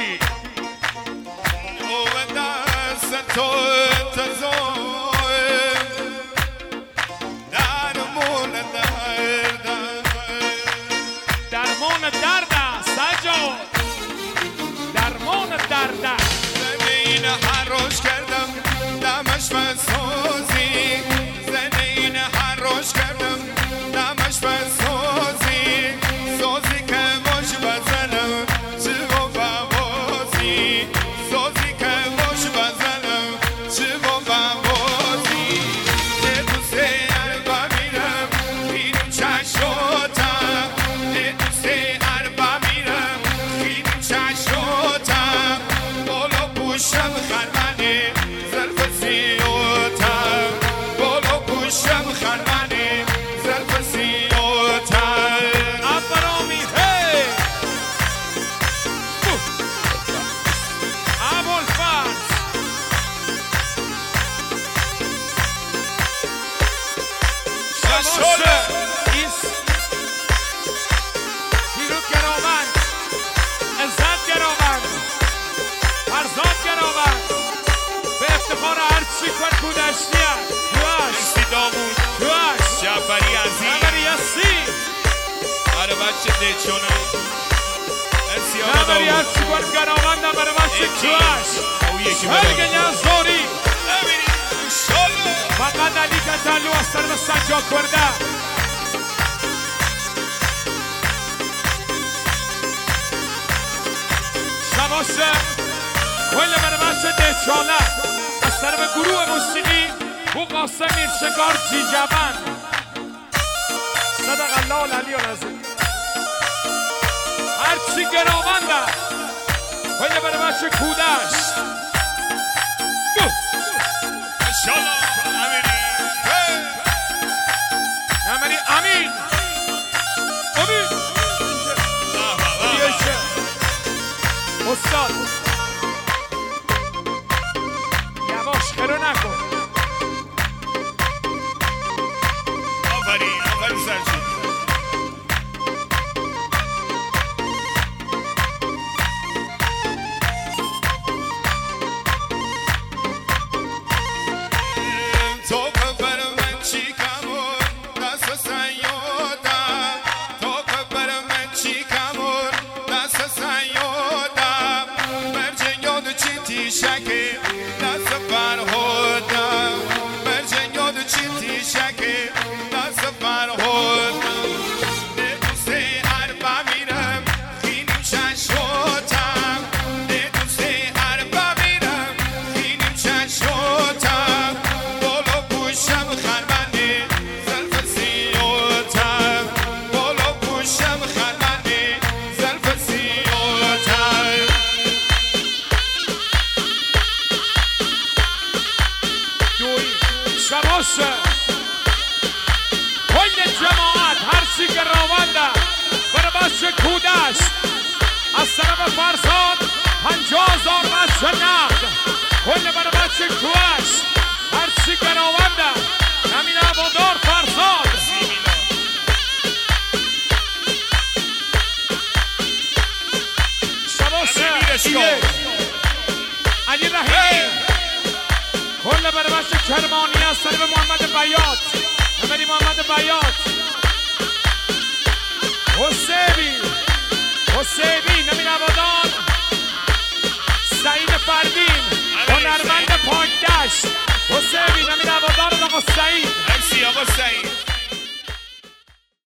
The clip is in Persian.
بابی او دست تو انتظار درمون درد درمان درد است سجاد درمان درد است زمین هر روش کردم دمش فسازی زمین هر روش کردم دمش فسازی سازی که باش بزنم چه و بوازی سازی که باش بزنم چه و بوازی ده دوسته عربا میرم خیلیم چشاتم ده دوسته عربا میرم خیلیم چشاتم بالا پوشم خرمنه ظرف سیاتم بالا پوشم خرمنه ظرف سیاتم ابرامی هی ابوالفضل شاله این پیروز گرامند عزت گرامند فرزاد گرامند به افتخار هرچی کن کودشتی هست توش مرسی دامون توش جعفری عزیز نبری یسی آره بچه دیچونه مرسی آقا نبری داوود هرچی کن گرامند نبری بچه توش او یکی هرگه بدارم نزداری نبینی شاله فقط علی کتلو از سر به سجاد کرده شباسه کل برمش دهچاله از سر به گروه موسیقی او قاسم میرشگار جیجبن صدق الله العلی العظیم هرچی گرامنده کل برمش کودش شاله نبینی نمری امین امین بیشه استاد یواش خیرو نکن آفرین آفرین سرچی تو خبر من چی کمون دست سیادم تو خبر من چی کمون دست سیادم مرجع یاد چی تیشکی دست فرهادم مرجع یاد چی تیشکی دست فرهادم به دوست عربا میرم خیلیم چشاتم به دوست عربا میرم خیلیم چشاتم بالا پوشم خرمنه ظرف سیاتم بالا پوشم خرمنه ظرف سیاتم دوی شباسه کل جماعت هرچی که رونده برمش کودش از طرف فرزاد 50,000 بچه نقد کل برمش کوش هرچی که رونده همین عبادار فرزاد شباسه علی رحیمی کل برمش کرمانی از طرف محمد بیات نمری محمد بیات حسیبی نمین عبادان سعید فردین هنرمند پاکدشت حسیبی نمین عبادان آقا سعید مرسی آقا سعید